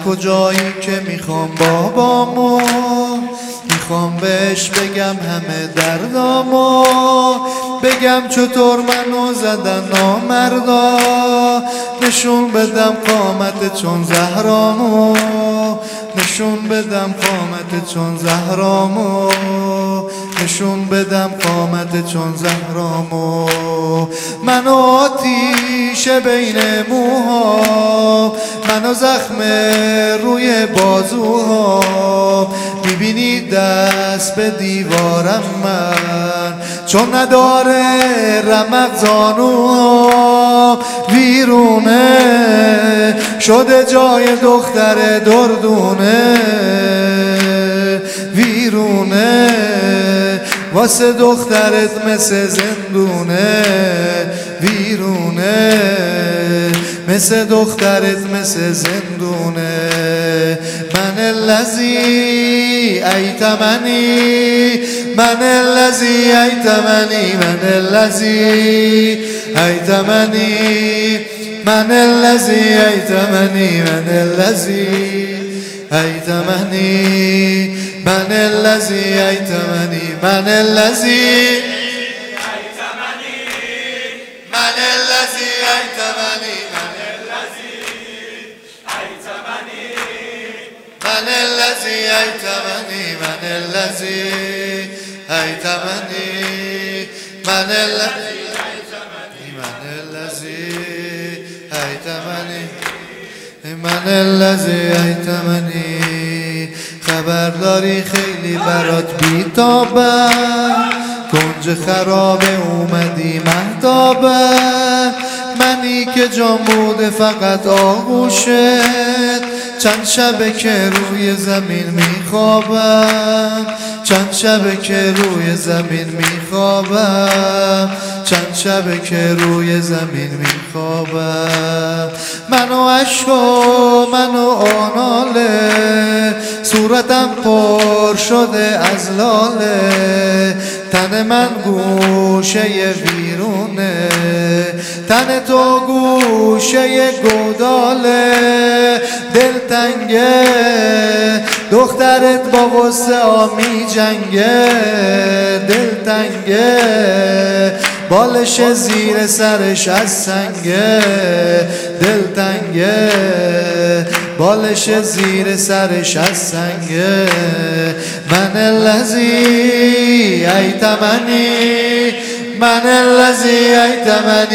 کجایی که میخوام بابامو، میخوام بهش بگم همه دردامو، بگم چطور منو زدن نامردا، نشون بدم قامت چون زهرامو، نشون بدم قامت چون زهرامو، نشون بدم قامت چون زهرامو. منو آتیش بین موها، منو زخم روی بازوها، میبینی دست به دیوارم من چون نداره رمق زانوها، ویرونه شده جای دختر دردونه، ویرونه واسه دخترت مثل زندونه، ویرونه مثل دخترت مثل زندونه. من الذی ایتمنی، من الذی ایتمنی، من الذی ایتمنی، من الذی ایتمنی، من الذی ایتمنی، من الذی ایتمنی، من الذی ایتمنی، من الذی ایتمنی، من الذی ایتمنی، من الذی ایتمنی، من الذی ایتمنی، من الذی ایتمنی، من الذی ایتمنی. خبرداری خیلی برات بیتابم، کنج خرابه اومدی مهتابم، منی که جان بوده فقط آغوشت، چند شبه که روی زمین میخوابم، چند شبه که روی زمین میخوابم، چند شبه که روی زمین میخوابم. منو عشق و منو آناله، صورتم پر شده از لاله، تن من گوشه ویرونه، تن تو گوشه گوداله، دلتنگه دخترت با غصه می جنگه، دلتنگه بالش زیر سرش از سنگه، دلتنگه بالش زیر سرش از سنگه. من الذی ایتمنی، من الذی ایتمنی.